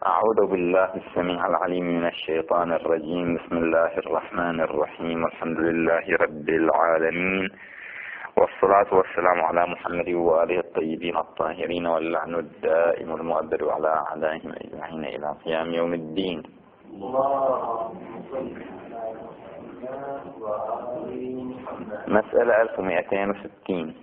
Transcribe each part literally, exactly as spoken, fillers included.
أعوذ بالله السميع العليم من الشيطان الرجيم. بسم الله الرحمن الرحيم. الحمد لله رب العالمين، والصلاة والسلام على محمد وآله الطيبين الطاهرين، واللعن الدائم المؤبد على أعدائهم أجمعين إلى قيام يوم الدين. مسألة ألف ومئتين وستين.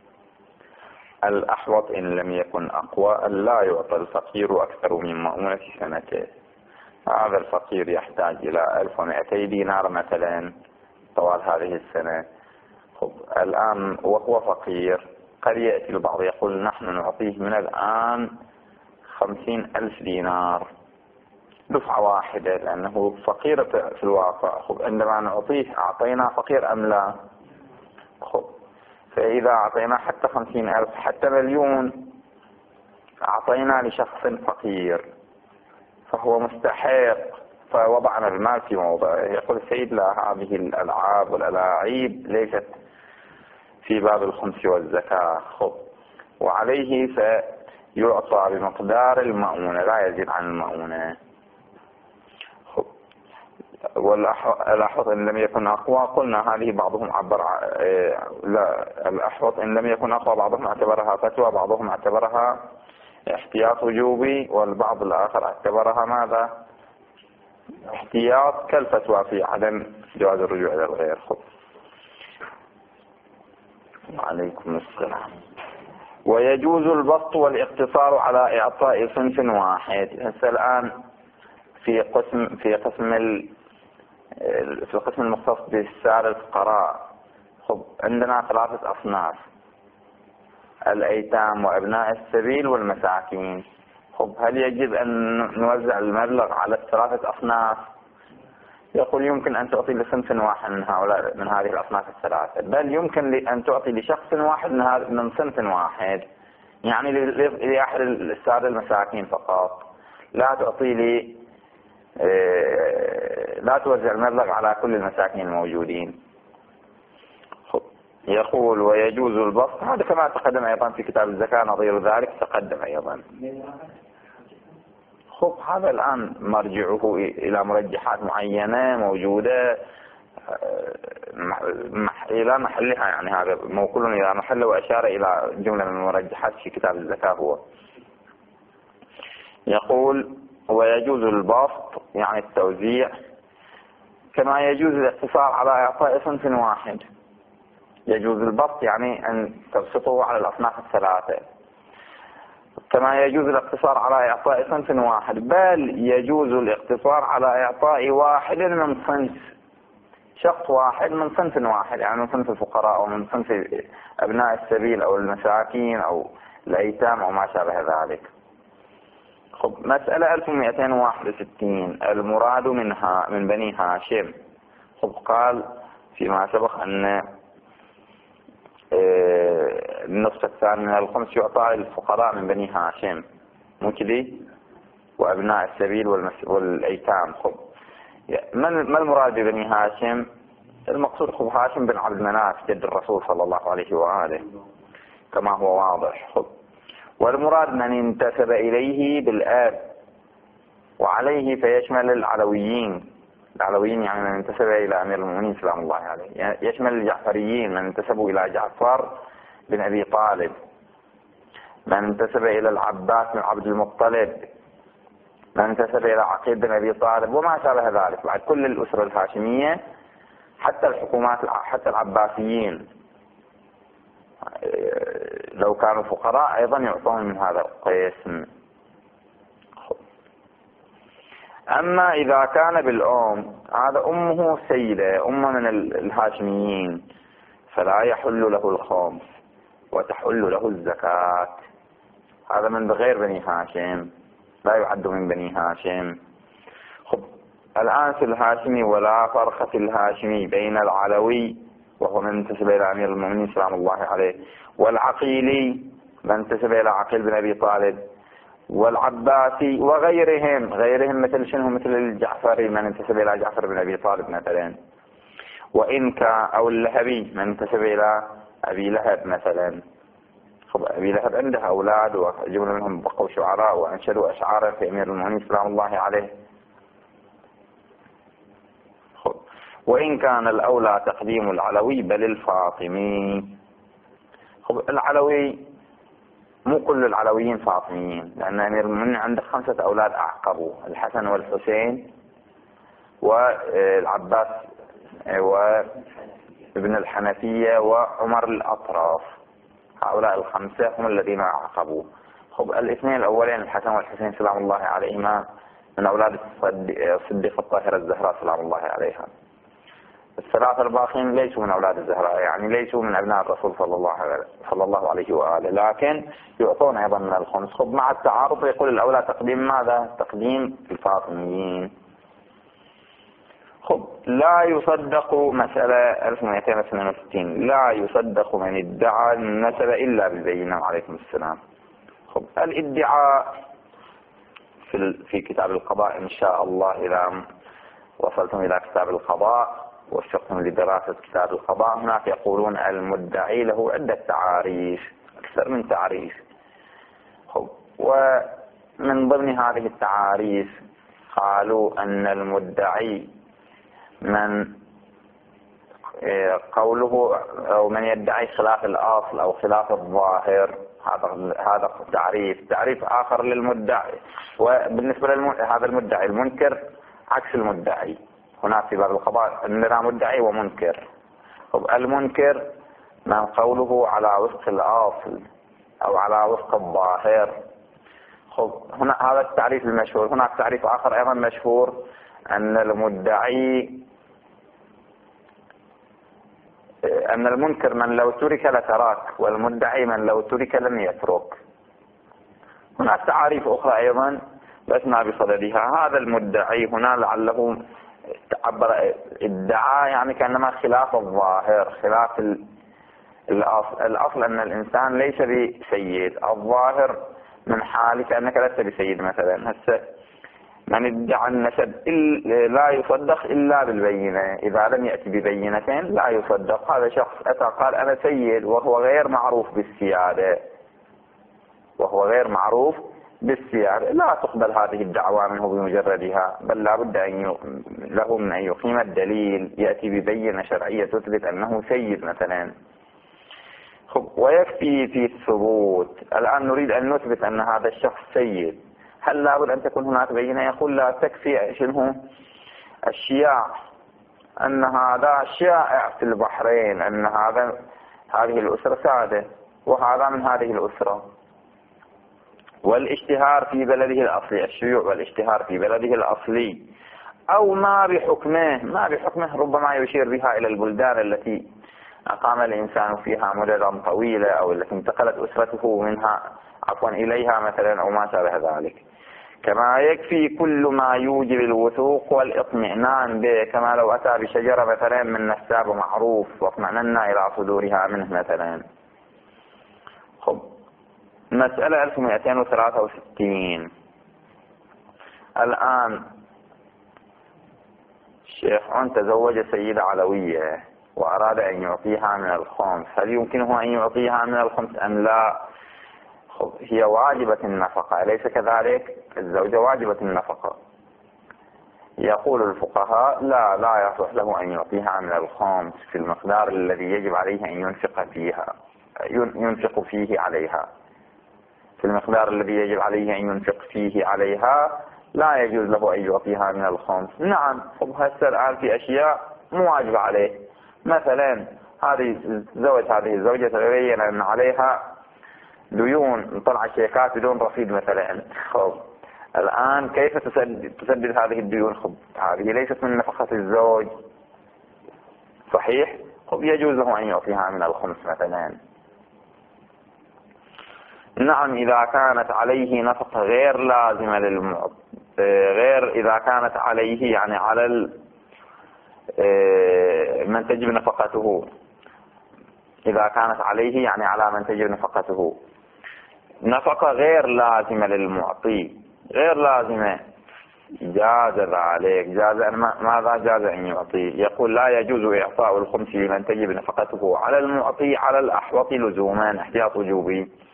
الأحوط إن لم يكن أقوى أن لا يعطى الفقير أكثر من مؤونة سنته. هذا الفقير يحتاج إلى ألف ومئتي دينار مثلا طوال هذه السنة. خب الآن وهو فقير قد يأتي البعض يقول نحن نعطيه من الآن خمسين ألف دينار دفعة واحدة لأنه فقير في الواقع. خب عندما نعطيه أعطينا فقير أم لا؟ خب فإذا أعطينا حتى خمسين ألف حتى مليون أعطينا لشخص فقير فهو مستحق، فوضعنا المال في موضعه. يقول السيد لا، هذه الألعاب والألاعيب ليست في باب الخمس والزكاة. خب وعليه فيعطى بمقدار المؤونة لا يزيد عن المؤونة. خب والأحوط إن لم يكن أقوى قلنا هذه بعضهم عبر لا الأحوط إن لم يكن أقوى بعضهم اعتبرها فتوى، بعضهم اعتبرها احتياط وجوبي، والبعض الآخر اعتبرها ماذا؟ احتياط كالفتوى في عدم جواز الرجوع إلى الغير. خب وعليكم السلام. ويجوز البسط والاقتصار على إعطاء صنف واحد. هسه الآن في قسم في قسم ال في القسم المختص بسعر الفقراء. خب عندنا ثلاثة أصناف: الأيتام وأبناء السبيل والمساكين. خب هل يجب أن نوزع المبلغ على الثلاثة أصناف؟ يقول يمكن أن تعطي لصنف واحد من هؤلاء من هذه الأصناف الثلاثة، بل يمكن أن تعطي لشخص واحد من هذا من صنف واحد، يعني لأحد السادة المساكين فقط، لا تعطي لي لا توزع المبلغ على كل المساكين الموجودين. يقول ويجوز البسط، هذا كما تقدم أيضا في كتاب الزكاة، نظير ذلك تقدم أيضا. خب هذا الآن مرجعه إلى مرجحات معينة موجودة إلى محلها، يعني هذا موكول إلى محله، وأشار إلى جملة من المرجحات في كتاب الزكاة. هو يقول ويجوز البسط يعني التوزيع، كما يجوز الاقتصار على إعطاء صنف واحد. يجوز البسط يعني أن تبسطه على الأصناف الثلاثة، كما يجوز الاقتصار على إعطاء صنف واحد، بل يجوز الاقتصار على إعطاء واحد من صنف، شخص واحد من صنف واحد، يعني من صنف الفقراء أو من صنف أبناء السبيل أو المساكين أو الأيتام أو ما شابه ذلك. خب مسألة ألف ومئتين وواحد وستين. المراد منها من بني هاشم. خب قال فيما سبق أن النصف الثاني من الخمس يعطى للفقراء من بني هاشم، مو كذي؟ وأبناء السبيل والأيتام. خب ما المراد ببني هاشم؟ المقصود خب هاشم بن عبد مناف جد الرسول صلى الله عليه وآله كما هو واضح. خب والمراد من انتسب إليه بالآب، وعليه فيشمل العلويين. العلويين يعني من انتسب إلى أمير المؤمنين سلام الله عليه، يعني يشمل الجعفريين من انتسبوا إلى جعفر بن أبي طالب، من انتسب إلى العباس بن عبد المطلب، من انتسب إلى عقيل بن أبي طالب وما شابه ذلك. بعد كل الأسرة الهاشمية، حتى الحكومات حتى العباسيين لو كانوا فقراء أيضا يعطون من هذا القسم. أما إذا كان بالأم، هذا أمه سيدة أم من الهاشميين، فلا يحل له الخمس وتحل له الزكاة. هذا من غير بني هاشم، لا يعد من بني هاشم. خب الآن في الهاشمي ولا فرق في الهاشمي بين العلوي وهو من انتسب إلى أمير المؤمنين سلام الله عليه، والعقيلي من انتسب إلى عقيل بن أبي طالب، والعباسي وغيرهم غيرهم مثل شنو؟ مثل الجعفري من انتسب إلى جعفر بن أبي طالب مثلا، وإنكا أو اللهبي من انتسب إلى أبي لهب مثلا. خب أبي لهب عنده أولاد وجملة منهم بقوا شعراء وأنشدوا أشعارا في أمير المؤمنين سلام الله عليه. خب وإن كان الأولى تقديم العلوي بل الفاطمي. خب العلوي مو كل العلويين فاطميين، لأن أمير المؤمنين عنده خمسة أولاد أعقبوا: الحسن والحسين والعباس وابن الحنفية وعمر الأطراف. هؤلاء الخمسة هم الذين أعقبوا. خب الاثنين الأولين الحسن والحسين سلام الله عليهما من أولاد الصديقة الطاهرة الزهراء سلام الله عليها. الثلاثة الباقين ليسوا من أولاد الزهراء، يعني ليسوا من أبناء الرسول صلى الله عليه صلى الله عليه وآله، لكن يعطون أيضا من الخمس. خب مع التعارض يقول الأولى تقديم ماذا؟ تقديم الفاطميين. خب لا يصدق مسألة ألف ومئتين واثنين وستين، لا يصدق من ادعى النسب إلا بالبينة. وعليكم السلام. خب الادعاء في في كتاب القضاء إن شاء الله إذا وصلتم إلى كتاب القضاء وشقتم لدراسة كتاب القضاء، هناك يقولون المدعي له عدة تعاريف، أكثر من تعريف. خب ومن ضمن هذه التعاريف قالوا أن المدعي من قوله أو من يدعي خلاف الأصل أو خلاف الظاهر، هذا هذا تعريف. تعريف آخر للمدعي، وبالنسبة لهذا المدعي المنكر عكس المدعي. هناك في باب القضاء عندنا مدعي ومنكر. طب المنكر من قوله على وفق الأصل أو على وفق الظاهر. خب هنا هذا التعريف المشهور. هناك تعريف آخر أيضا مشهور، أن المدعي أن المنكر من لو ترك لترك، والمدعي من لو ترك لم يترك. هناك تعاريف أخرى أيضا لسنا بصددها. هذا المدعي هنا لعله تعبر ادعاء يعني كأنما خلاف الظاهر، خلاف الأصل. الأصل أن الإنسان ليس بسيد، الظاهر من حالك أنك لست بسيد مثلا. هسه من ادعى النسب لا يصدق إلا بالبينة، إذا لم يأتي ببينتين لا يصدق. هذا شخص أتى قال أنا سيد وهو غير معروف بالسيادة، وهو غير معروف بالسيادة، لا تقبل هذه الدعوة منه بمجردها، بل لا بد أن له من أن يقيم الدليل، يأتي ببينة شرعية تثبت أنه سيد مثلا. ويكفي في الثبوت. الآن نريد أن نثبت أن هذا الشخص سيد، هل لابد أن تكون هناك بينة؟ يقول لا، تكفي شنو؟ الشياع، أن هذا شائع في البحرين، أن هذا هذه الأسرة سادة وهذا من هذه الأسرة. والاشتهار في بلده الأصلي، الشيوع والاشتهار في بلده الأصلي، أو ما بحكمه. ما بحكمه ربما يشير بها إلى البلدان التي أقام الإنسان فيها مددا طويلة، أو التي انتقلت أسرته منها عفوا إليها مثلا، أو ما شابه ذلك. كما يكفي كل ما يوجب الوثوق والاطمئنان به، كما لو أتى بشجرة مثلا من نساب معروف واطمئننا إلى صدورها منه مثلا. خب مسألة ألف ومئتين وثلاثة وستين. الآن شيخ تزوج سيدة علوية وأراد أن يعطيها من الخمس، هل يمكنه أن يعطيها من الخمس أم لا؟ خب هي واجبة النفقة، أليس كذلك؟ الزوجة واجبة النفقة. يقول الفقهاء لا لا يصح له أن يعطيها من الخمس في المقدار الذي يجب عليه أن ينفق فيها ينفق فيه عليها في المقدار الذي يجب عليه أن ينفق فيه عليها لا يجوز له أن يعطيها من الخمس. نعم. خب هسه الآن في أشياء مو واجبة عليه، مثلا هذه زوج هذه الزوجة تبين أن عليها ديون، طلع شيكات بدون رصيد مثلا. خب الآن كيف تسدد, تسدد هذه الديون؟ خب هذه ليست من نفقة الزوج، صحيح؟ خب يجوز له أن يعطيها من الخمس مثلا. نعم إذا كانت عليه نفقة غير لازمة للمعط، غير إذا كانت عليه يعني على من تجب نفقته، إذا كانت عليه يعني على من تجب نفقته نفقة غير لازمة للمعطي، غير لازمة، جاز ذلك. جاز ماذا؟ جاز أن يعطي. يقول لا يجوز إعطاء الخمس لمن تجب نفقته على المعطي على الأحوط لزوما، احتياط وجوبي.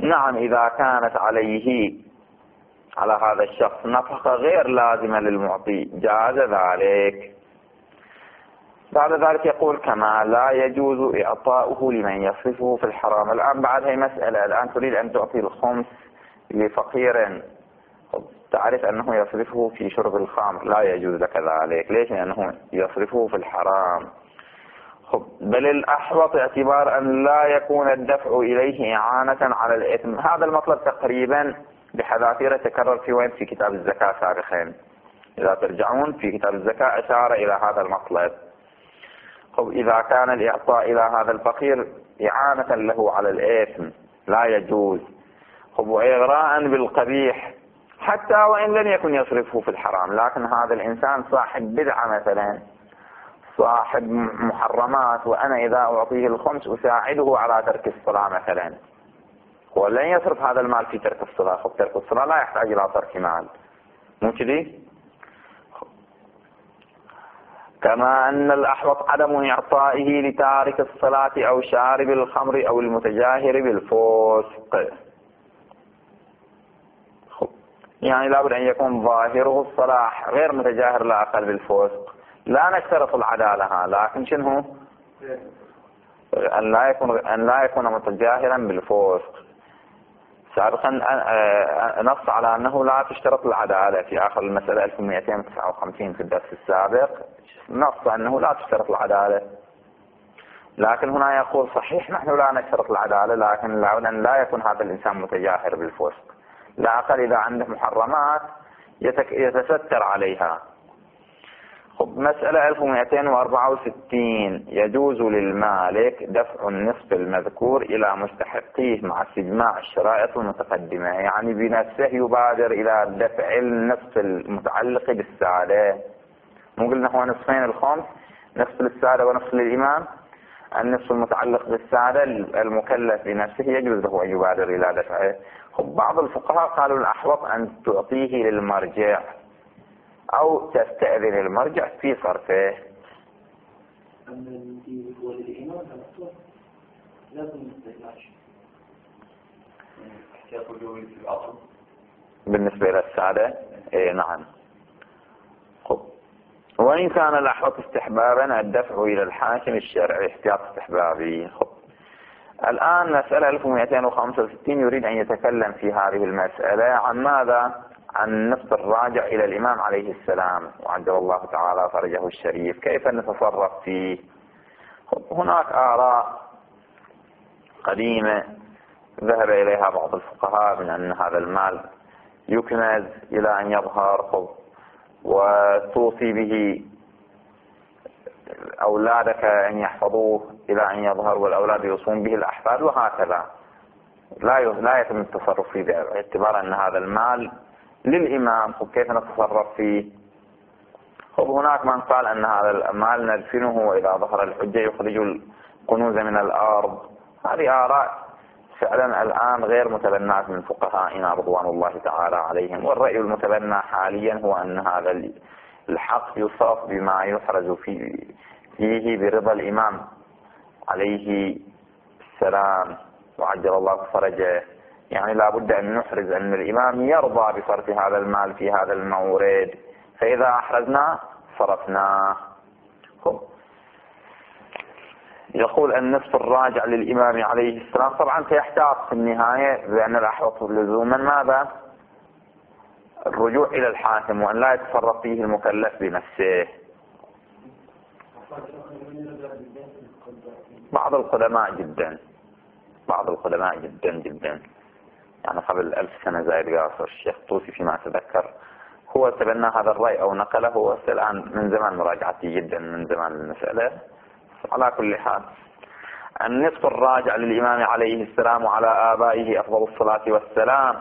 نعم إذا كانت عليه على هذا الشخص نفقة غير لازمة للمعطي جاز ذلك. بعد ذلك يقول كما لا يجوز إعطاؤه لمن يصرفه في الحرام. الآن بعد هي مسألة، الآن تريد أن تعطي الخمس لفقير، تعرف أنه يصرفه في شرب الخمر، لا يجوز لك ذلك. ليش؟ لأنه يصرفه في الحرام. بل الأحوط اعتبار أن لا يكون الدفع إليه إعانة على الإثم. هذا المطلب تقريبا بحذافيره تكرر في وين؟ في كتاب الزكاة سابقا. إذا ترجعون في كتاب الزكاة أشار إلى هذا المطلب. إذا كان الإعطاء إلى هذا الفقير إعانة له على الإثم لا يجوز. وإغراء بالقبيح حتى وإن لم يكن يصرفه في الحرام، لكن هذا الإنسان صاحب بدعة مثلا، صاحب محرمات، وأنا إذا أعطيه الخمس أساعده على ترك الصلاة مثلا، هو لن يصرف هذا المال في ترك الصلاة. خب ترك الصلاة لا يحتاج إلى ترك مال، مو كذي؟ كما أن الأحوط عدم إعطائه لتارك الصلاة أو شارب الخمر أو المتجاهر بالفسق. يعني لابد أن يكون ظاهره الصلاح غير متجاهر لا أقل بالفسق. لا نشترط العدالة، لكن شنو؟ أن لا يكون أن لا يكون متجاهرا بالفسق. سابقا نص على أنه لا تشترط العدالة في آخر المسألة ألف ومئتين وتسعة وخمسين في الدرس السابق، نص أنه لا تشترط العدالة. لكن هنا يقول صحيح نحن لا نشترط العدالة، لكن لابد أن لا يكون هذا الإنسان متجاهر بالفسق، لا أقل إذا عنده محرمات يتستر عليها. خب مسألة ألف ومئتين وأربعة وستين يجوز للمالك دفع النصف المذكور إلى مستحقيه مع استجماع الشرائط المتقدمة. يعني بنفسه يبادر إلى دفع النصف المتعلق بالسادة. مو قلنا هو نصفين الخمس، نصف للسادة ونصف للإمام. النصف المتعلق بالسادة المكلف بنفسه يجوز له أن يبادر إلى دفعه. خب بعض الفقهاء قالوا الأحوط أن تعطيه للمرجع أو تستأذن المرجع في صرفه. بالنسبة إلى السادة إيه نعم. خب وإن كان الأحوط استحبابا الدفع إلى الحاكم الشرعي احتياط استحبابي. خب الآن مسألة ألف ومئتين وخمسة وستين يريد أن يتكلم في هذه المسألة عن ماذا؟ عن النصف الراجع إلى الإمام عليه السلام وعجل الله تعالى فرجه الشريف، كيف نتصرف فيه؟ هناك آراء قديمة ذهب إليها بعض الفقهاء من أن هذا المال يكنز إلى أن يظهر، وتوصي به أولادك أن يحفظوه إلى أن يظهر، والأولاد يوصون به الأحفاد، وهكذا. لا لا يتم التصرف فيه باعتبار أن هذا المال للإمام. كيف نتصرف فيه؟ هناك من قال أن هذا المال ندفنه وإذا ظهر الحجة يخرج الكنوز من الأرض. هذه آراء فعلا الآن غير متبناة من فقهائنا رضوان الله تعالى عليهم. والرأي المتبنى حاليا هو أن هذا الحق يصرف بما يحرز فيه, فيه برضا الإمام عليه السلام وعجل الله فرجه. يعني لا بد أن نحرز أن الإمام يرضى بصرف هذا المال في هذا المورد، فإذا أحرزنا صرفناه. يقول النصف الراجع للإمام عليه السلام. طبعا سيحتاط في النهاية بأن الأحوط لزوما ماذا؟ الرجوع إلى الحاكم وأن لا يتصرف فيه المكلف بنفسه. بعض القدماء جدا بعض القدماء جدا جدا يعني قبل ألف سنة زائد قاصر الشيخ طوسي فيما أتذكر هو تبنى هذا الرأي أو نقله. الآن من زمان مراجعتي جدا من زمان المسألة. على كل حال النصف الراجع للإمام عليه السلام وعلى آبائه أفضل الصلاة والسلام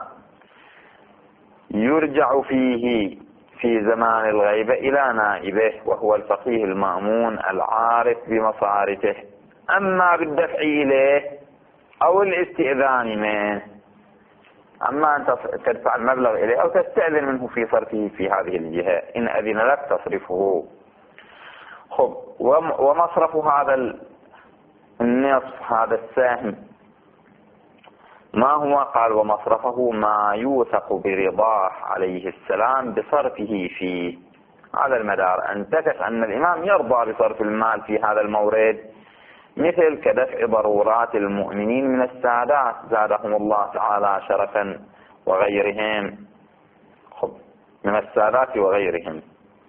يرجع فيه في زمان الغيبة إلى نائبه وهو الفقيه المأمون العارف بمصارفه. أما بالدفع إليه أو الاستئذان منه، أما أن تدفع المبلغ إليه أو تستأذن منه في صرفه في هذه الجهة، إن أذن لك تصرفه. خب ومصرف هذا النصف هذا السهم ما هو؟ قال ومصرفه ما يوثق برضاه عليه السلام بصرفه فيه. هذا المدار، أن تثق أن الإمام يرضى بصرف المال في هذا المورد، مثل كدفع ضرورات المؤمنين من السادات زادهم الله تعالى شرفا وغيرهم، من السادات وغيرهم.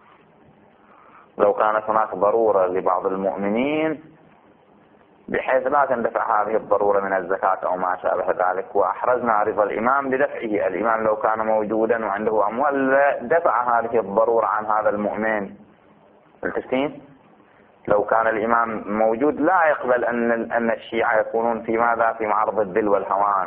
لو كانت هناك ضرورة لبعض المؤمنين بحيث لا تندفع هذه الضرورة من الزكاة أو ما شابه ذلك، وأحرزنا رضا الإمام بدفعه، الإمام لو كان موجودا وعنده أموال دفع هذه الضرورة عن هذا المؤمن. التسليم لو كان الإمام موجود لا يقبل أن أن الشيعة يكونون في ماذا؟ في معرض الذل والهوان.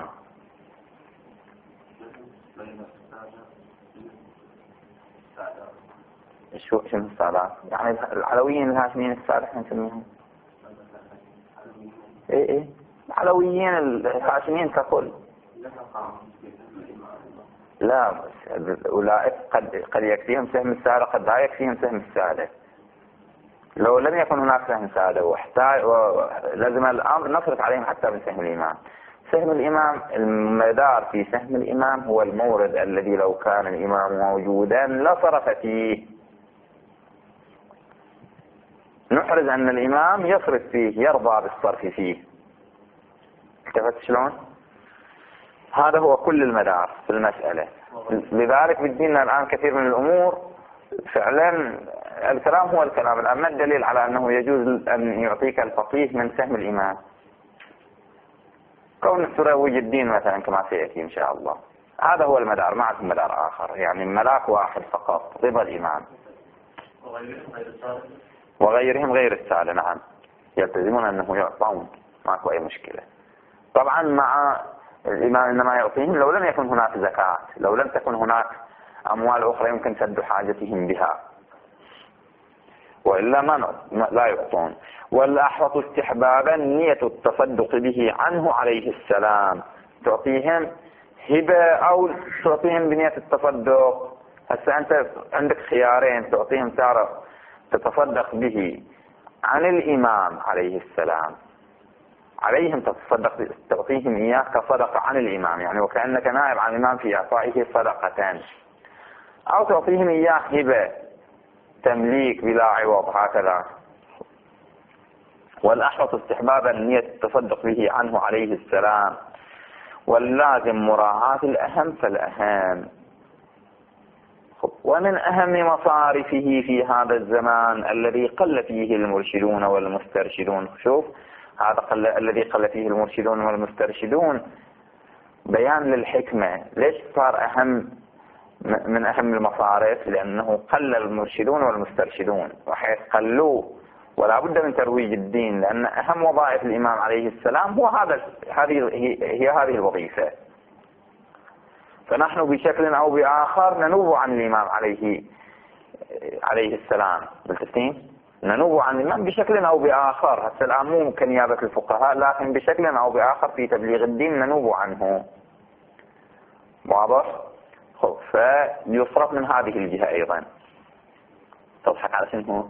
شو شنو السادات؟ يعني العلويين الهاشميين السادات نسميهم. ايه ايه العلويين الهاشميين ككل. لا أولئك قد قد يكفيهم سهم السادة، قد لا يكفيهم سهم السادة. لو لم يكن هناك سهم سادة واحتاج ولازم الأمر نصرف عليهم حتى من سهم الإمام. سهم الإمام، المدار في سهم الإمام هو المورد الذي لو كان الإمام موجودا لصرف فيه. نحرز أن الإمام يصرف فيه، يرضى بالصرف فيه. التفت شلون؟ هذا هو كل المدار في المسألة. لذلك بدينا الآن كثير من الأمور فعلا الكلام هو الكلام. الآن ما الدليل على أنه يجوز أن يعطيك الفقيه من سهم الإمام؟ كون السروي الدين مثلا كما سيأتي إن شاء الله. هذا هو المدار، ما في مدار آخر، يعني ملاك واحد فقط رضا الإمام. وغيرهم غير السادة نعم يلتزمون أنه يعطون، ماكو أي مشكلة. طبعا مع الإمام إنما يعطيهم لو لم يكن هناك زكاة، لو لم تكن هناك أموال أخرى يمكن سد حاجتهم بها، وإلا ما لا يعطون. والأحوط استحبابا نية التصدق به عنه عليه السلام، تعطيهم هبة أو تعطيهم بنية التصدق. هسه أنت عندك خيارين، تعطيهم تارة تتصدق به عن الإمام عليه السلام، عليهم تتصدق تعطيهم إياه كصدقة عن الإمام، يعني وكأنك نائب عن الإمام في إعطائه صدقتان، أو تعطيهم إياه هبة تمليك بلا عوض هكذا. والأحوط استحبابا نية التصدق به عنه عليه السلام، واللازم مراعاة الأهم فالأهم. ومن أهم مصارفه في هذا الزمان الذي قل فيه المرشدون والمسترشدون، شوف هذا قل الذي قل فيه المرشدون والمسترشدون بيان للحكمة. ليش صار أهم من أهم المصارف؟ لأنه قل المرشدون والمسترشدون، وحيث قلوا ولا بد من ترويج الدين، لأن أهم وظائف الإمام عليه السلام هو هذا هذه هي هذه الوظيفة. فنحن بشكل أو بآخر ننوب عن الإمام عليه عليه السلام بالتسليم، ننوب عن الإمام بشكل أو بآخر. هسه الآن مو كنيابة الفقهاء، لكن بشكل أو بآخر في تبليغ الدين ننوب عنه. واضح؟ خب فيصرف من هذه الجهة أيضا. تضحك على شنو؟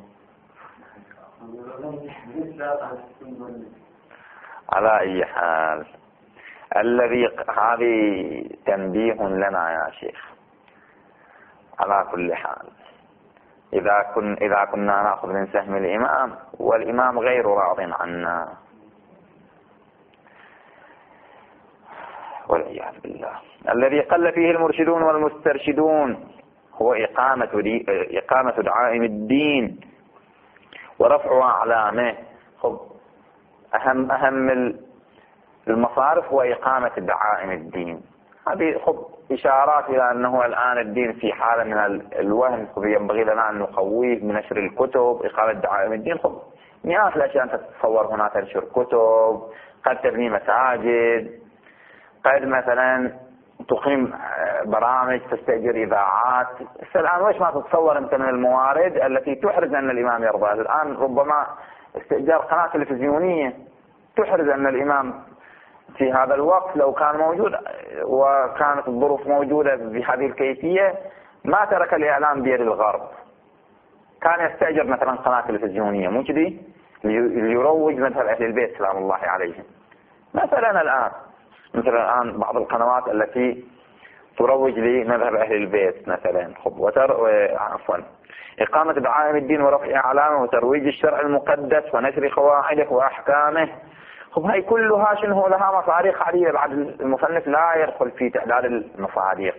على أي حال الذي هذه تنبيه لنا يا شيخ. على كل حال إذا كن إذا كنا نأخذ من سهم الإمام والإمام غير راض عنا والعياذ بالله، الذي قل فيه المرشدون والمسترشدون هو إقامة دي إقامة دعائم الدين ورفع أعلامه. خب أهم أهم المصارف هو إقامة دعائم الدين. هذه خب إشارات إلى أنه الآن الدين في حالة من الوهن، ينبغي لنا أن نقويه بنشر الكتب، إقامة دعائم الدين. خب مئات الأشياء أنت تتصور هنا، تنشر كتب، قد تبني مساجد، قد مثلا تقيم برامج، تستأجر إذاعات. الآن وإيش ما تتصور أنت من الموارد التي تحرز أن الإمام يرضى. الآن ربما استئجار قناة تلفزيونية تحرز أن الإمام في هذا الوقت لو كان موجود وكانت الظروف موجودة بهذه الكيفية ما ترك الإعلام بيد الغرب، كان يستأجر مثلا قناة تلفزيونية مو كذي ليروج مذهب أهل البيت سلام الله عليهم مثلا. الآن مثلا الآن بعض القنوات التي تروج لمذهب أهل البيت مثلا، خب وتر... عفوا إقامة دعائم الدين ورفع أعلامه وترويج الشرع المقدس ونشر قواعده وأحكامه. خب هاي كلها شنو لها مصاريف عالية، بعد المصنف لا يدخل في تعداد المصاريف،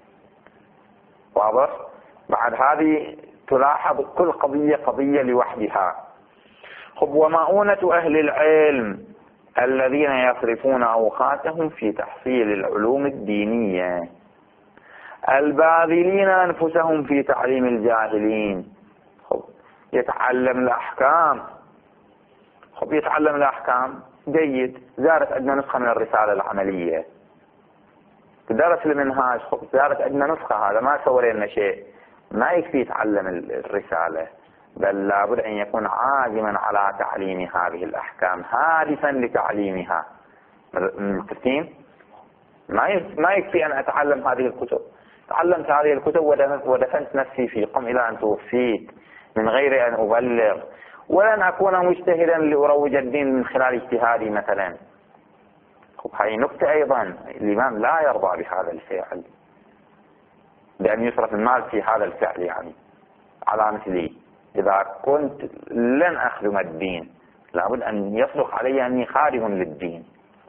واضح؟ بعد هذه تلاحظ كل قضية قضية لوحدها. خب ومؤونة أهل العلم الذين يصرفون أوقاتهم في تحصيل العلوم الدينية الباذلين أنفسهم في تعليم الجاهلين. خب يتعلم الأحكام، خب يتعلم الأحكام جيد، زارت عندنا نسخة من الرسالة العملية، درس المنهاج، خب زارت عندنا نسخة، هذا ما سوى لنا شيء، ما يكفي يتعلم الرسالة، بل لابد أن يكون عازما على تعليم هذه الأحكام، هادفا لتعليمها. متفقين؟ ما يكفي أن أتعلم هذه الكتب، تعلمت هذه الكتب ودفنت نفسي في قم إلى أن توفيت من غير أن أبلغ، ولن أكون مجتهدا لأروج الدين من خلال اجتهادي مثلا. خب هذه نكتة أيضا، الإمام لا يرضى بهذا الفعل، بأن يصرف المال في هذا الفعل، يعني على مثلي إذا كنت لن أخدم الدين لابد أن يصدق علي أني خادم للدين.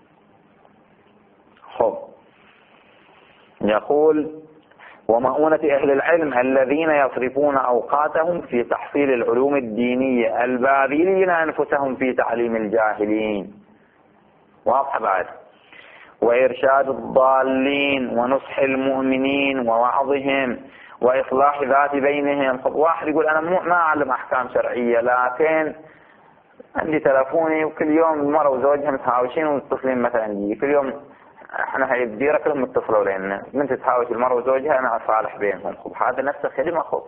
خب يقول ومؤونة أهل العلم الذين يصرفون أوقاتهم في تحصيل العلوم الدينية الباذلين أنفسهم في تعليم الجاهلين، واضح بعد، وإرشاد الضالين ونصح المؤمنين ووعظهم وإصلاح ذات بينهم. خب واحد يقول أنا ما أعلم أحكام شرعية، لكن عندي تلفوني وكل يوم مرة وزوجها متهاوشين ومتصلين مثلا لي كل يوم، احنا هاي الديرة كلهم متصلوا لنا، من تتهاوش المرة وزوجها أنا أصالح بينهم. خب هذا نفس خدمة، خب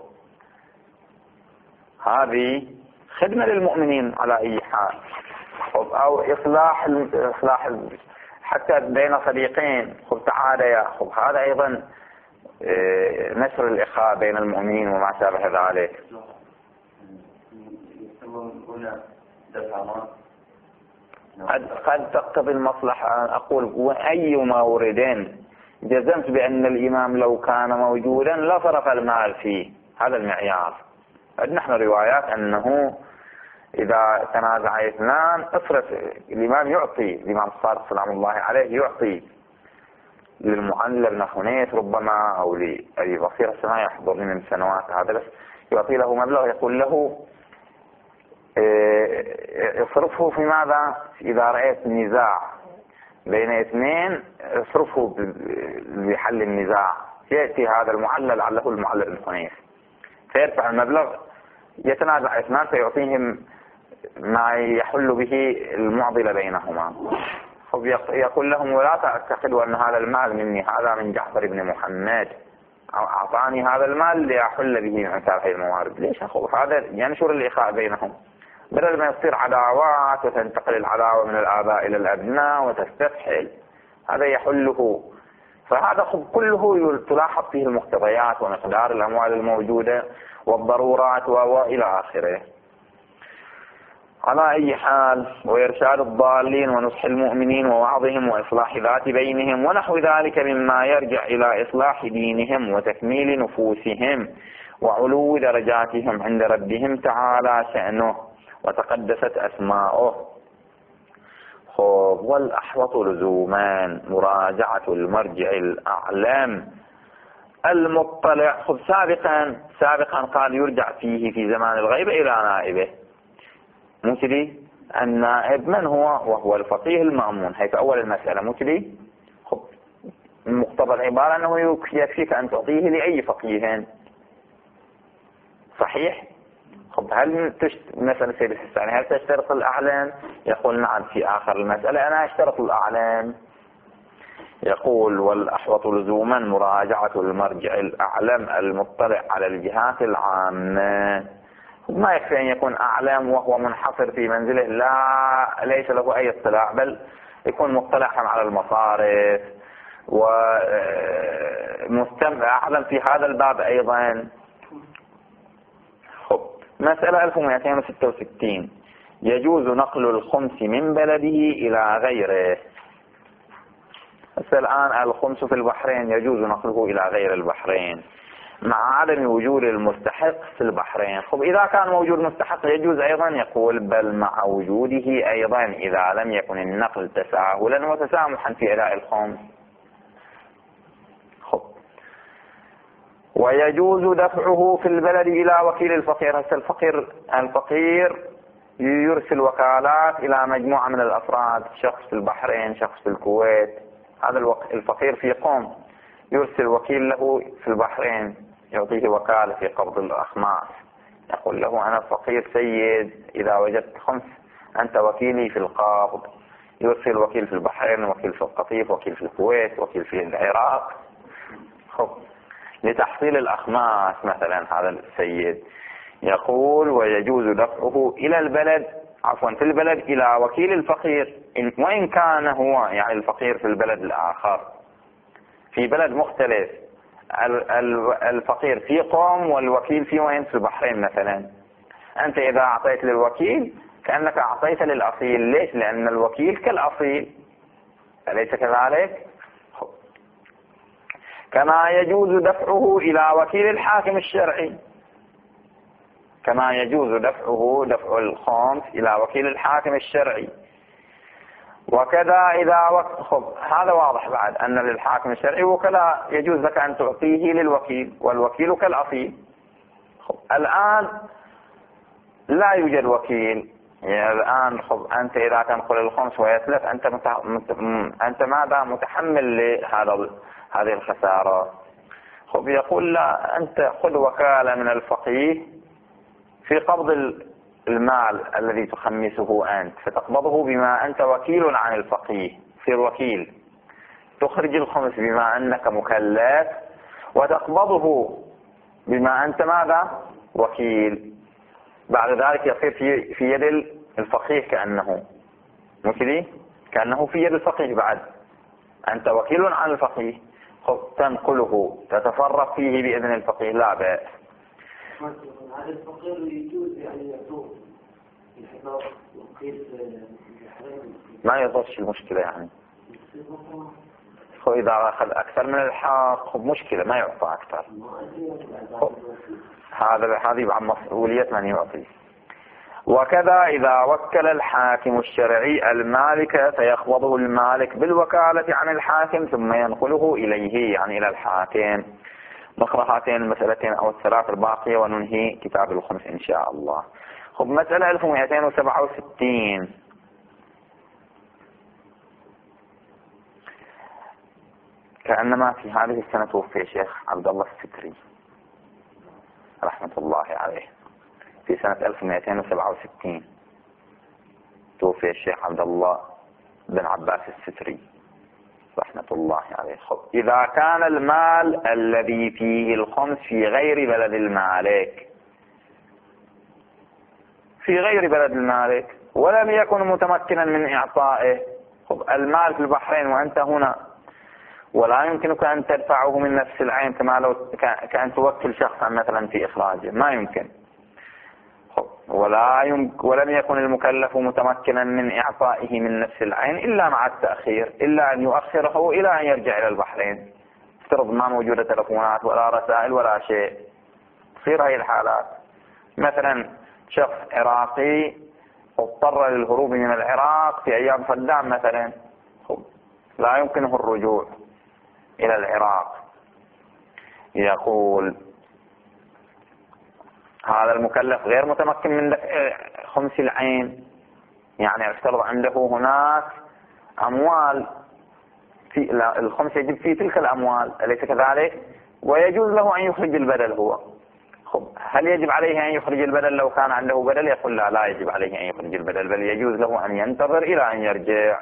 هذه خدمة للمؤمنين على أي حال. خب أو إصلاح إصلاح حتى بين صديقين، خب تعالى، خب هذا أيضا نشر الإخاء بين المؤمنين وما شابه ذلك. قد, قد تقتضي المصلحة أن أقول وأي مورد جزمت بأن الإمام لو كان موجودا لصرف المال فيه، هذا المعيار. نحن روايات أنه إذا تنازع اثنان اصرف، الإمام يعطي، الإمام الصادق سلام الله عليه يعطي للمعلم بن خنيس ربما أو لأبي بصير السماء يحضرني من سنوات هذا، بس يعطي له مبلغ يقول له اصرفه في ماذا؟ إذا رأيت نزاع بين اثنين اصرفه بحل النزاع، يأتي هذا المعلل لعله المعلل بن خنيس فيرفع المبلغ، يتنازع اثنان فيعطيهم ما يحل به المعضلة بينهما. يقول لهم ولا تعتقدوا أن هذا المال مني، هذا من جعفر بن محمد أعطاني هذا المال ليحل به من هذه الموارد. ليش أخوف؟ هذا ينشر الإخاء بينهم، بدل ما يصير عداوات وتنتقل العداوة من الآباء إلى الأبناء وتستفحل، هذا يحله. فهذا كله تلاحظ فيه المقتضيات ومقدار الأموال الموجودة والضرورات وإلى آخره. على أي حال، وإرشاد الضالين ونصح المؤمنين ووعظهم وإصلاح ذات بينهم ونحو ذلك مما يرجع إلى إصلاح دينهم وتكميل نفوسهم وعلو درجاتهم عند ربهم تعالى شأنه وتقدست أسماؤه. خب والأحوط لزوما مراجعة المرجع الأعلم المطلع. خب سابقا سابقا قال يرجع فيه في زمان الغيبة إلى نائبه، مو كذي؟ النائب من هو؟ وهو الفقيه المأمون. هي في أول المسألة، مو كذي؟ خب مقتضى العبارة أنه يكفيك أن تعطيه لأي فقيه، صحيح؟ خب هل تشت... مثلا سيد الحساني هل تشترط الأعلام؟ يقول نعم في آخر المسألة أنا أشترط الأعلام. يقول والأحوط لزوما مراجعة المرجع الأعلم المطلع على الجهات العامة. ما يكفي أن يكون أعلم وهو منحصر في منزله لا ليس له أي اطلاع، بل يكون مطلعا على المصارف ومستمع أعلم في هذا الباب أيضا. خب مسألة ألف ومئتين وستة وستين يجوز نقل الخمس من بلده إلى غيره. بس الآن الخمس في البحرين يجوز نقله إلى غير البحرين مع عدم وجود المستحق في البحرين. خب إذا كان موجود مستحق يجوز أيضا، يقول بل مع وجوده أيضا إذا لم يكن النقل تساهلا وتسامحا في أداء الخمس. خب ويجوز دفعه في البلد إلى وكيل الفقير. هسه الفقير الفقير يرسل وكالات إلى مجموعة من الأفراد، شخص في البحرين، شخص في الكويت. هذا الفقير في قوم يرسل وكيل له في البحرين يعطيه وكالة في قبض الأخماس، يقول له أنا فقير سيد، إذا وجدت خمس أنت وكيلي في القبض. يرسل وكيل في البحرين، وكيل في القطيف، وكيل في الكويت، وكيل في العراق، خب لتحصيل الأخماس مثلا. هذا السيد يقول ويجوز دفعه إلى البلد، عفوا في البلد إلى وكيل الفقير، وإن كان هو يعني الفقير في البلد الآخر في بلد مختلف. الفقير في قوم والوكيل في وين؟ في البحرين مثلا. أنت إذا أعطيت للوكيل كأنك أعطيت للأصيل. ليش؟ لأن الوكيل كالأصيل، أليس كذلك؟ كما يجوز دفعه إلى وكيل الحاكم الشرعي، كما يجوز دفعه دفع الخمس إلى وكيل الحاكم الشرعي. وكذا إذا وقت خب هذا واضح بعد أن للحاكم الشرعي وكذا يجوز لك أن تعطيه للوكيل، والوكيل كالأصيل. خب الآن لا يوجد وكيل، يعني الآن خب أنت إذا تنقل الخمس ويتلف أنت مت... مت... أنت ماذا متحمل لهذا هذه الخسارة؟ خب يقول لا، أنت خذ وكالة من الفقيه في قبض المال الذي تخمسه أنت، فتقبضه بما أنت وكيل عن الفقيه في الوكيل، تخرج الخمس بما أنك مكلف، وتقبضه بما أنت ماذا؟ وكيل. بعد ذلك يصير في في يد الفقيه كأنه مثلي كأنه في يد الفقيه. بعد أنت وكيل عن الفقيه، خب تنقله تتصرف فيه بإذن الفقيه، لا بأس. هذا الفقير يجوز يعني يعطوه الحفاظ وقيل ما يضرش المشكلة يعني. إذا أخذ أكثر من الحق خب مشكلة، ما يعطى أكثر. هذا هذه عن مسؤولية من يعطي. وكذا إذا وكل الحاكم الشرعي المالك فيقبضه المالك بالوكالة عن الحاكم ثم ينقله إليه يعني إلى الحاكم. نقرأ هاتين المسألتين أو الثلاث الباقية وننهي كتاب الخمس إن شاء الله. خب مسألة ألف ومئتين وسبعة وستين. كأنما في هذه السنة توفي الشيخ عبد الله الستري رحمة الله عليه، في سنة ألف ومئتين وسبعة وستين توفي الشيخ عبد الله بن عباس الستري رحمة الله عليه. خب إذا كان المال الذي فيه الخمس في غير بلد المالك، في غير بلد المالك ولم يكن متمكنا من إعطائه. خب المال في البحرين وأنت هنا، ولا يمكنك أن تدفعه من نفس العين كما لو كأن توكل شخصا مثلا في إخراجه، ما يمكن. ولا يمكن ولم يكن المكلف متمكنا من إعطائه من نفس العين إلا مع التأخير، إلا أن يؤخره إلى أن يرجع إلى البحرين. افترض ما موجودة تلفونات ولا رسائل ولا شيء، تصير هذه الحالات. مثلا شخص عراقي اضطر للهروب من العراق في أيام صدام مثلا، لا يمكنه الرجوع إلى العراق. يقول هذا المكلف غير متمكن من دفع خمس العين، يعني افترض عنده هناك أموال في الخمس يجب في تلك الأموال، أليس كذلك؟ ويجوز له أن يخرج البدل هو. خب هل يجب عليه أن يخرج البدل لو كان عنده بدل؟ يقول لا، لا يجب عليه أن يخرج البدل، بل يجوز له أن ينتظر إلى أن يرجع.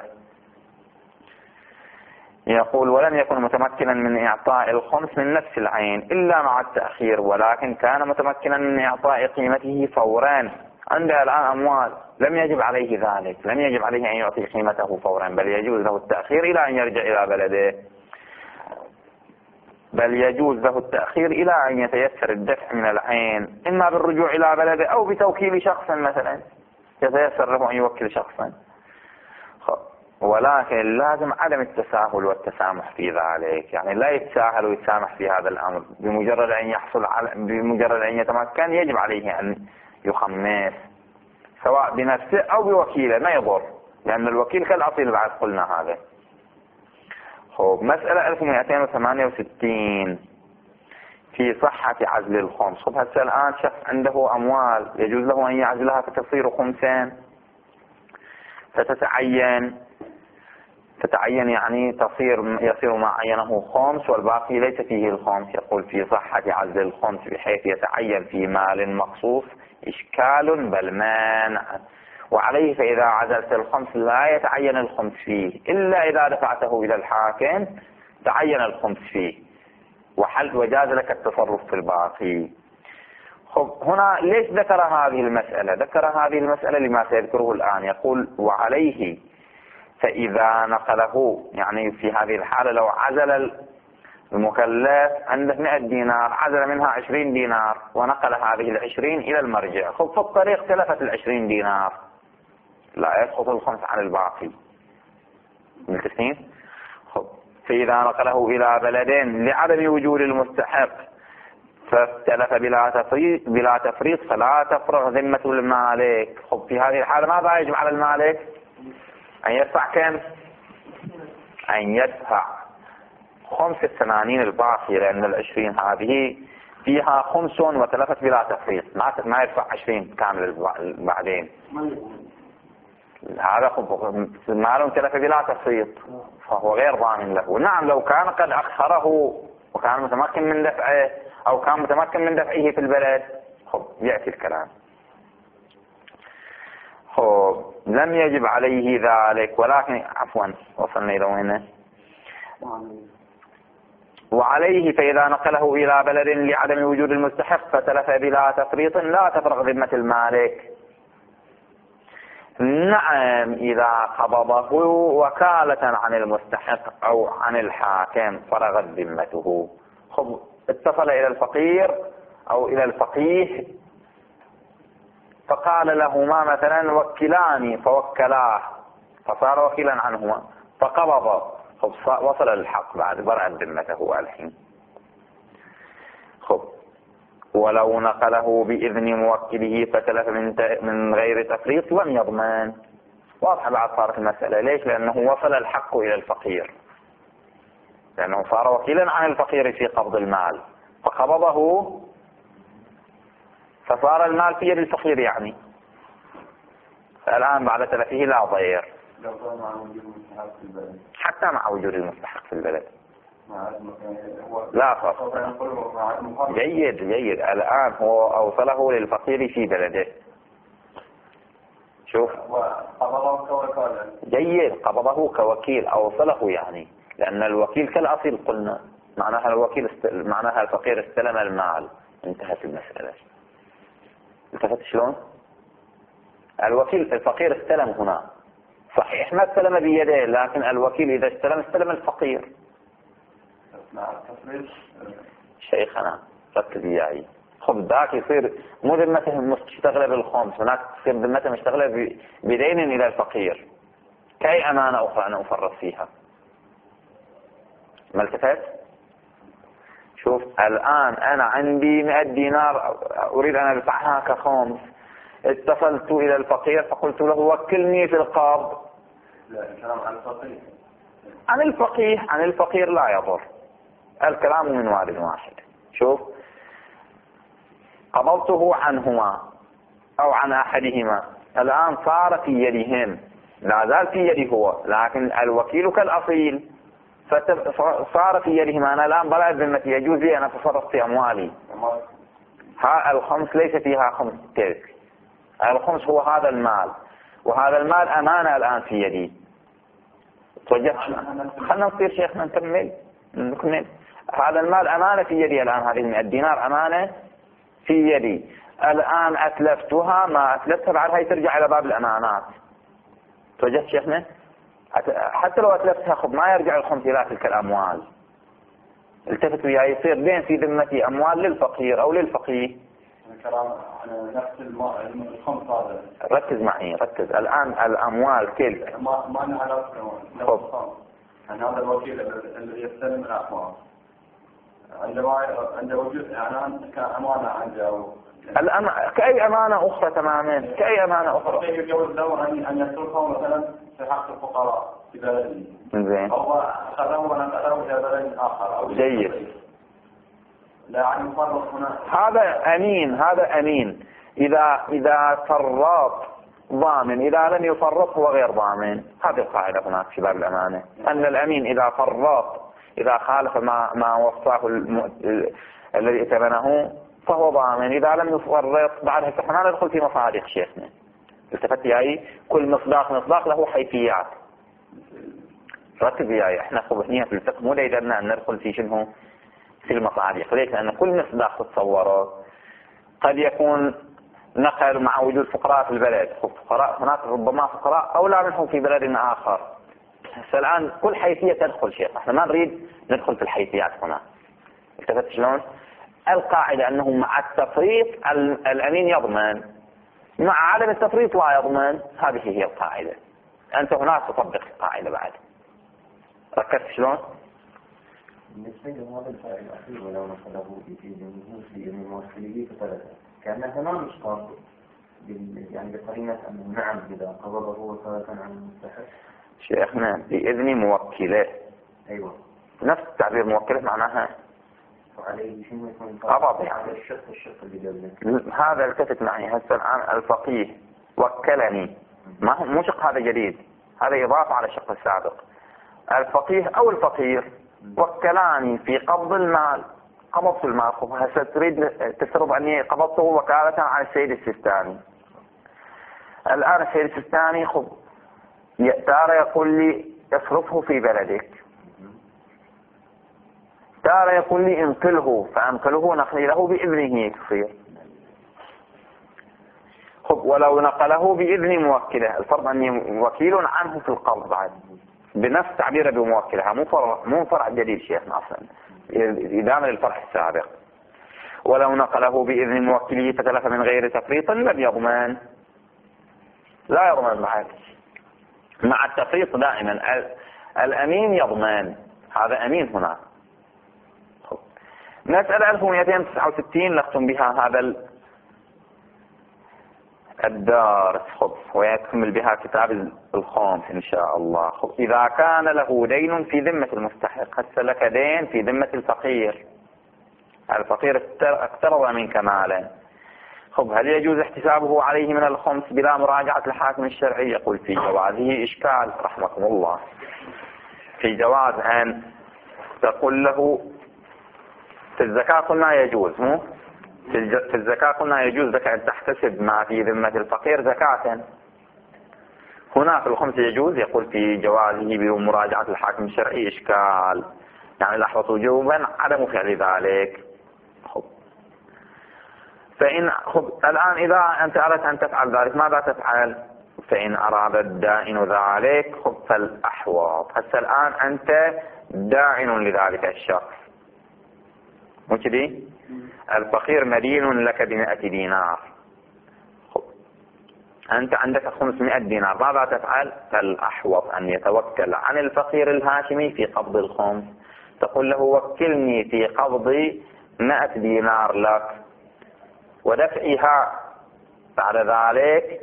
يقول ولم يكن متمكنا من إعطاء الخمس من نفس العين إلا مع التأخير، ولكن كان متمكنا من إعطاء قيمته فورا. عنده الآن أموال، لم يجب عليه ذلك، لم يجب عليه أن يعطي قيمته فورا، بل يجوز له التأخير إلى أن يرجع إلى بلده، بل يجوز له التأخير إلى أن يتيسر الدفع من العين، إما بالرجوع إلى بلده أو بتوكيل شخص مثلا، يتيسر له أن يوكل شخصا. ولكن لازم عدم التساهل والتسامح في ذلك، يعني لا يتساهل ويتسامح في هذا الأمر. بمجرد أن يحصل على بمجرد أن يتمكن يجب عليه أن يخمس سواء بنفسه أو بوكيله، ما يضر، لأن الوكيل كالأصيل بعد قلنا هذا. خب مسألة ألف ومئتين وثمانية وستين في صحة عزل الخمس. خب هسه الآن شخص عنده أموال يجوز له أن يعزلها فتصير خمسين، فتتعين تتعين يعني تصير يصير ما عينه خمس والباقي ليس فيه الخمس. يقول في صحة عزل الخمس بحيث يتعين في مال مخصوص إشكال بل مانع، وعليه فإذا عزلت الخمس لا يتعين الخمس فيه إلا إذا دفعته إلى الحاكم تعين الخمس فيه وحل وجاز لك التصرف في الباقي. خب هنا ليش ذكر هذه المسألة؟ ذكر هذه المسألة لما سيذكره الآن. يقول وعليه فإذا نقله، يعني في هذه الحالة لو عزل المكلف عنده مئة دينار عزل منها عشرين دينار ونقل هذه العشرين إلى المرجع، خب في الطريق تلفت العشرين دينار لا يسقط الخمس عن الباقي ملتسين. خب فإذا نقله إلى بلدين لعدم وجود المستحق فاختلف بلا تفريط بلا تفريط فلا تفرغ ذمة المالك. خب في هذه الحالة ماذا يجب على المالك؟ أن يدفع كم؟ أن يدفع خمس الثمانين الباقي، لأن العشرين هذه فيها خمس وتلفت بلا تفريط، ما يدفع عشرين كامل بعدين. هذا مال تلف بلا تفريط فهو غير ضامن له. نعم لو كان قد أخره وكان متمكن من دفعه أو كان متمكن من دفعه في البلد خب يأتي الكلام. خب لم يجب عليه ذلك، ولكن عفوا وصلنا إلى وين؟ وعليه فإذا نقله إلى بلد لعدم وجود المستحق فتلف بلا تفريط لا تفرغ ذمة المالك. نعم إذا قبضه وكالة عن المستحق أو عن الحاكم فرغت ذمته. خب اتصل إلى الفقير أو إلى الفقيه فقال لهما مثلا وكلاني فوكلاه فصار وكيلا عنهما فقبض، خب وصل للحق بعد برأت ذمته الحين. خب ولو نقله بإذن موكله فتلف من من غير تفريط لم يضمن. واضح بعد صارت المسألة. ليش؟ لأنه وصل الحق إلى الفقير، لأنه صار وكيلا عن الفقير في قبض المال فقبضه فصار المال في يد الفقير، يعني الآن بعد تلفه لا ضير حتى مع وجود المستحق في البلد. لا فرق. جيد جيد. الآن هو أوصله للفقير في بلده. شوف جيد قبضه كوكيل أوصله، يعني لأن الوكيل كالأصيل قلنا معناها الوكيل است... معناها الفقير استلم المال انتهت المسألة. التفت شلون؟ الوكيل الفقير استلم هنا صحيح ما استلم بيده، لكن الوكيل إذا استلم استلم الفقير. شيخنا ركز وياي. خب ذاك يصير مو ذمته مشتغله بالخمس، هناك تصير ذمته مشتغله بدين الى الفقير كأي امانه اخرى انا افرط فيها. ما التفت؟ شوف الان انا عندي مئة دينار اريد ان ادفعها كخمس، اتصلت الى الفقير فقلت له وكلني في القبض. لا الكلام عن الفقير. عن الفقيه عن الفقير لا يضر، الكلام من وارد واحد. شوف قبضته عنهما او عن احدهما الان صار في يدهم، لا زال في يده هو، لكن الوكيل كالاصيل فصار في يدهما. انا الان برأت ذمتي يجوز لي ان اتصرف في اموالي. ها الخمس ليس فيها خمس تلك، الخمس هو هذا المال، وهذا المال امانه الان في يدي. توجهت خلنا نصير شيخنا نكمل نكمل. هذا المال امانه في يدي الان، هذه المئة دينار امانه في يدي الان، اتلفتها ما اتلفتها بعد هاي ترجع الى باب الامانات. توجهت شيخنا؟ حتى لو اتلفتها خب ما يرجع الخمس الى تلك الاموال. التفت وياي يصير دين في ذمتي اموال للفقير او للفقيه، كلام عن نفس الخمس هذا. ركز معي ركز الآن الأموال كل ما ما نعرف نفس عن هذا الوكيل الذي يستلم الأموال عندما عنده وجود يعني كأمانة عنده الأم... كأي أمانة أخرى تماما كأي أمانة أخرى. يجوز له أن أن يصرفه مثلا في حق الفقراء في بلده. زين. هو أخذه ونقله إلى بلد آخر أو جيد. لا يعني مفرط هنا. هذا أمين هذا أمين إذا إذا فرط ضامن إذا لم يفرط هو غير ضامن. هذه القاعدة هناك في باب الأمانة أن الأمين إذا فرط إذا خالف ما ما وصاه الم... الذي ائتمنه فهو ضامن. إذا لم يفرط بعدها فإحنا ندخل في مصادق شيخنا. التفت وياي كل مصداق مصداق له حيثيات. ركز وياي احنا خبرنيها في الفقه مو ليدرنا أن ندخل في شنو في المصادق. ليش؟ لأن كل مصداق تتصوره قد يكون نقل مع وجود فقراء في البلد. فقراء هناك ربما فقراء أولى منهم في بلد آخر. الآن كل حيثية تدخل شيخ. احنا ما نريد ندخل في الحيثيات هنا. التفت شلون؟ القاعدة أنه مع التفريط الأمين يضمن مع عدم التفريط لا يضمن. هذه هي القاعدة. أنت هنا تطبق القاعدة بعد. ركزت شلون؟ بالنسبة لهذا الفعل الأخير ولو نقله بإذنه في الموصلية فثلاثة كان هنا مشترط يعني بقرينة أنه نعم إذا قبضه وثلاثا عن المستحق. شيخنا بإذن موكله. أيوة. نفس تعبير موكله معناها وعليه شنو يكون قبض على الشق الشق اللي قبله. هذا التفت معي هسه الآن الفقيه وكلني ما هو مو شق هذا جديد. هذا إضافة على الشق السابق. الفقيه أو الفقير وكلاني في قبض المال. قبضت المال هسه تريد تفرض أني قبضته وكالة على السيد السيستاني. الآن السيد السيستاني خب تارى يقول لي اصرفه في بلدك تارى يقول لي انقله فانقله نقله بإذنه يصير. خب ولو نقله بإذن موكله الفرض أني وكيل عنه في القبض بعد بنفس تعبيره بموكلها مو فرع مو فرع جديد شيخنا أصلا إدامة للفرع السابق. ولو نقله بإذن موكله فتلف من غير تفريط لم يضمن. لا يضمن بعد. مع التفريط دائما الأمين يضمن. هذا أمين هنا. مسألة ألف ومئتين وتسعة وستين لختم بها هذا الدار خب ويكمل بها كتاب الخامس إن شاء الله. خب إذا كان له دين في ذمة المستحق. هسه لك دين في ذمة الفقير. الفقير اقترض منك مالا. خب هل يجوز احتسابه عليه من الخمس بلا مراجعة الحاكم الشرعي؟ يقول في جوازه إشكال رحمكم الله. في جواز أن تقول له في الزكاة قلنا يجوز مو في الزكاة قلنا يجوز لك أن تحتسب ما في ذمة الفقير زكاة. هنا في الخمس يجوز. يقول في جوازه بمراجعة الحاكم الشرعي إشكال يعني الأحوط وجوبا عدم فعل ذلك. خب فإن خب الآن إذا أنت أردت أن تفعل ذلك ماذا تفعل؟ فإن أراد الدائن ذلك خب فالأحوط. هسه الآن أنت داعن لذلك الشخص مو كذي؟ الفقير مدين لك بمئة دينار. خب أنت عندك خمسمائة دينار ماذا تفعل؟ فالأحوط أن يتوكل عن الفقير الهاشمي في قبض الخمس. تقول له وكلني في قبض مئة دينار لك ودفعها بعد ذلك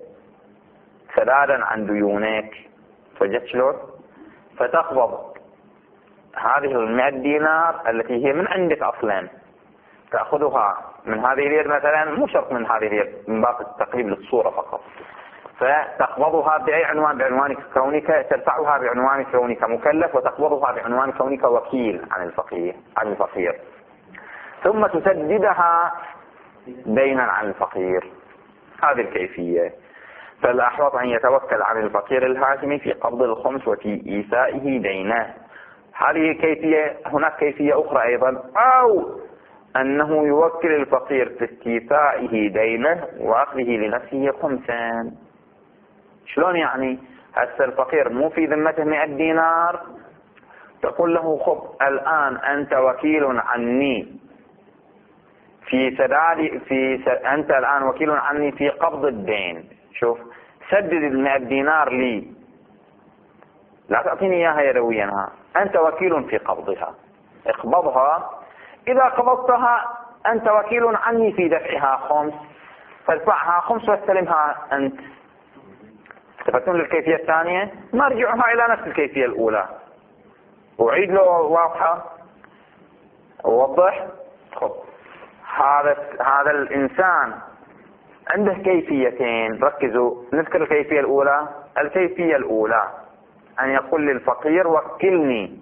سدادا عن ديونك. فجت شلون؟ فتقبض هذه المئة دينار التي هي من عندك أصلا تأخذها من هذه اليد مثلا مو شرط من هذه اليد من باب التقريب للصورة فقط. فتقبضها بأي عنوان؟ بعنوان كونك تدفعها بعنوان كونك مكلف وتقبضها بعنوان كونك وكيل عن الفقير عن الفقير ثم تسددها دينا عن الفقير. هذه الكيفية. فالأحوط أن يتوكل عن الفقير الهاشمي في قبض الخمس وفي إيفائه دينه. هذه كيفية. هناك كيفية أخرى أيضا أو أنه يوكل الفقير في استيفائه دينه وأخذه لنفسه خمسا. شلون يعني؟ هسه الفقير مو في ذمته مئة دينار تقول له خب الآن أنت وكيل عني في سداد في س... أنت الآن وكيل عني في قبض الدين. شوف، سدد المئة دينار لي، لا تعطيني إياها يدويا، أنت وكيل في قبضها، اقبضها. إذا قبضتها أنت وكيل عني في دفعها خمس، فادفعها خمس واستلمها أنت. تفتون للكيفية الثانية، نرجعها إلى نفس الكيفية الأولى. أعيد له واضحة؟ أوضح؟ خب، هذا هذا الإنسان عنده كيفيتين، ركزوا نذكر الكيفية الأولى. الكيفية الأولى أن يقول للفقير وكلني،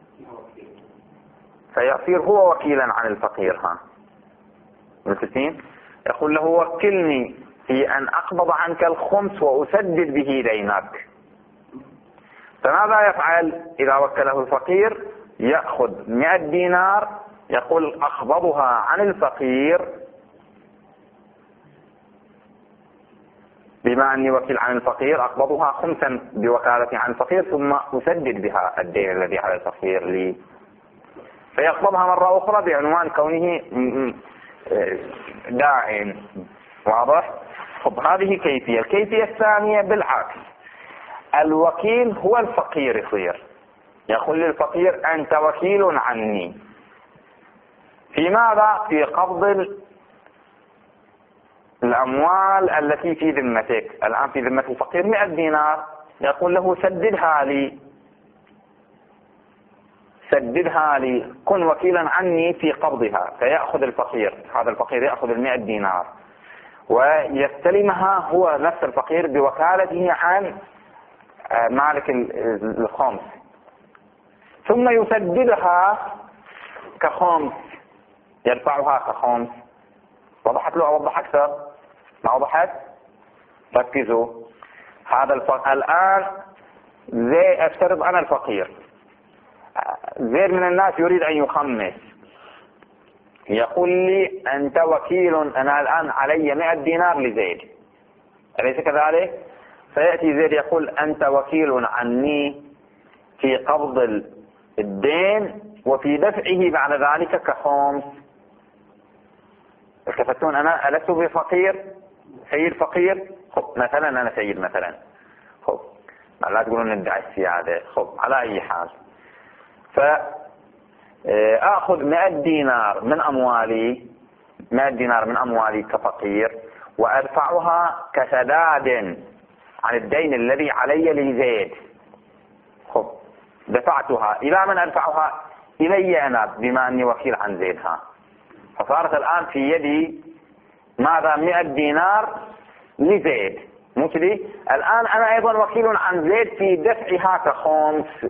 فيصير هو وكيلا عن الفقير. ها متفقين؟ يقول له وكلني في أن أقبض عنك الخمس وأسدد به دينك. فماذا يفعل إذا وكله الفقير؟ يأخذ مئة دينار، يقول أقبضها عن الفقير بما أني وكيل عن الفقير، أقبضها خمسا بوكالتي عن الفقير ثم أسدد بها الدين الذي على الفقير لي. فيقبضها مرة أخرى بعنوان كونه داعٍ. واضح؟ طب هذه كيفية. الكيفية الثانية بالعكس، الوكيل هو الفقير، يصير يقول للفقير أنت وكيل عني في ماذا؟ في قبض الأموال التي في ذمتك. الآن في ذمة الفقير مئة دينار، يقول له سددها لي، سددها لي، كن وكيلا عني في قبضها. فيأخذ الفقير، هذا الفقير يأخذ المئة دينار ويستلمها هو نفس الفقير بوكالته عن مالك الخمس، ثم يسددها كخمس، يدفعها كخمس. وضحت له؟ أوضح أكثر؟ ما وضحت؟ ركزوا. هذا الفقير الآن، زي افترض أنا الفقير، زيد من الناس يريد أن يخمس، يقول لي أنت وكيل، أنا الآن علي مئة دينار لزيد، أليس كذلك؟ فيأتي زيد يقول أنت وكيل عني في قبض الدين وفي دفعه بعد ذلك كخمس. التفتون أنا ألست بفقير، سيد فقير. خب مثلا أنا سيد مثلا، خب لا تقولون ندعي السيادة. خب على أي حال، فأخذ مئة دينار من أموالي، مئة دينار من أموالي كفقير، وأدفعها كسداد عن الدين الذي علي لزيد. خب دفعتها إلى من أدفعها؟ إلي أنا بما أني وكيل عن زيدها. فصارت الآن في يدي ماذا؟ مئة دينار لزيد، مو كذي؟ الآن أنا أيضا وكيل عن زيد في دفعها كخمس.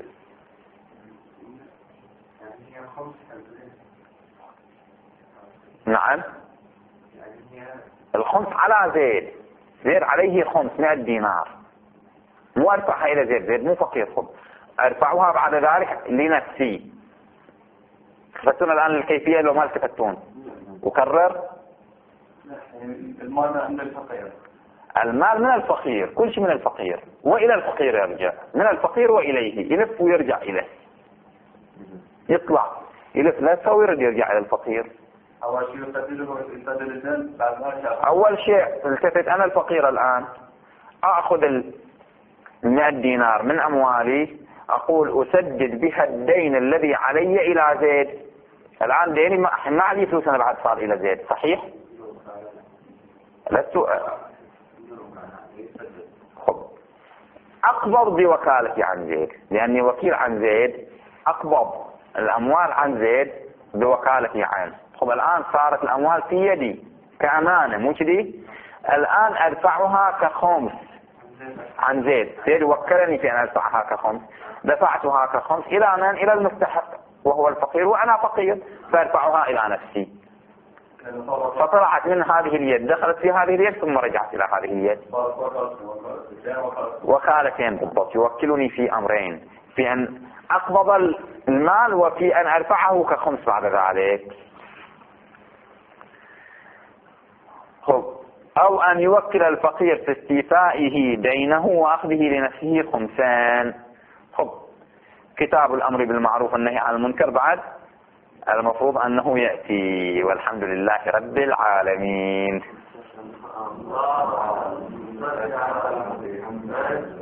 نعم، الخمس على زيد، زيد عليه خمسمائة دينار، مو أدفعها إلى زيد، زيد مو فقير. خب أدفعها بعد ذلك لنفسي. تفتون الآن الكيفية لو ما التفتون؟ وكرر. المال عند الفقير، المال من الفقير، كل شيء من الفقير وإلى الفقير يرجع، من الفقير وإليه، يلف ويرجع إليه، يطلع يلف لفه ويرد يرجع إلى الفقير. أول شيء يسدده يسدد الدين، بعد ذلك أول شيء التفت أنا الفقير الآن، أخذ المئة دينار من أموالي، أقول أسدد بها الدين الذي علي إلى زيد. الآن ديني ما علي فلوس أنا بعد صار إلى زيد، صحيح؟ لست خب أقبض بوكالتي عن زيد، لأني وكيل عن زيد، أقبض الأموال عن زيد بوكالتي عنه. خب الآن صارت الأموال في يدي كأمانة، مو كذي؟ الآن أدفعها كخمس عن زيد، زيد وكلني في أن أدفعها كخمس، دفعتها كخمس إلى من؟ إلى المستحق وهو الفقير وأنا فقير، فأدفعها إلى نفسي. فطلعت من هذه اليد، دخلت في هذه اليد، ثم رجعت إلى هذه اليد. وكالتين بالضبط، يوكلني في أمرين، في أن أقبض المال وفي أن أدفعه كخمس بعد ذلك. خب أو أن يوكل الفقير في استيفائه دينه وأخذه لنفسه خمسان. خب كتاب الأمر بالمعروف والنهي عن المنكر بعد المفروض أنه يأتي. والحمد لله رب العالمين.